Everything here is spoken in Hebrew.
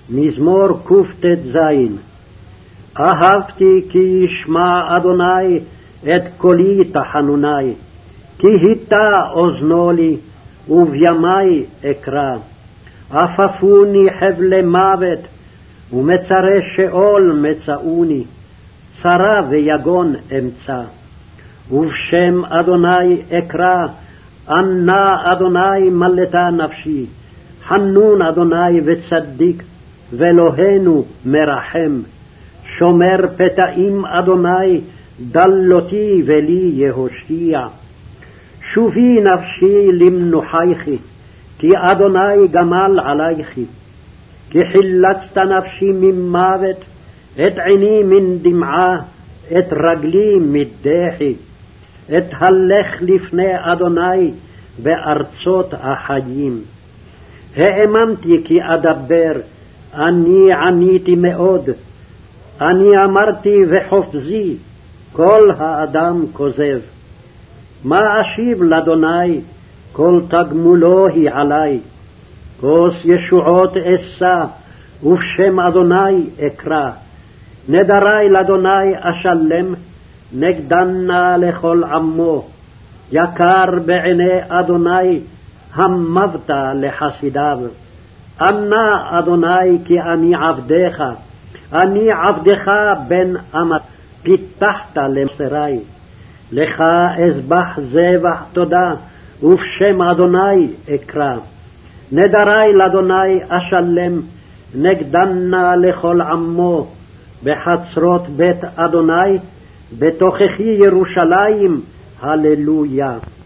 מזמור קט"ז. אהבתי כי ישמע אדוני את קולי תחנוני, כי היטה אוזנו לי ובימי אקרא. עפפוני חבלי מוות ומצרי שאול מצאוני, צרה ויגון אמצא. ובשם אדוני אקרא, ענה אדוני מלטה נפשי. חנון אדוני וצדיק, ואלוהינו מרחם. שומר פתאים אדוני, דלותי ולי יהושיע. שובי נפשי למנוחייכי, כי אדוני גמל עלייכי. כי חילצת נפשי ממוות, את עיני מן דמעה, את רגלי מדחי. אתהלך לפני אדוני בארצות החיים. האמנתי כי אדבר, אני עניתי מאוד. אני אמרתי וחופזי, כל האדם כוזב. מה אשיב לאדוני, כל תגמולו היא עלי. כוס ישועות אשא, ובשם אדוני אקרא. נדרי לאדוני אשלם, נגדנה לכל עמו. יקר בעיני אדוני, המבת לחסידיו. ענה אדוני כי אני עבדך, אני עבדך בן אמת, פיתחת למסרי. לך אזבח זבח תודה, ובשם אדוני אקרא. נדרי לאדוני אשלם, נגדנה לכל עמו. בחצרות בית אדוני, בתוככי ירושלים, הללויה.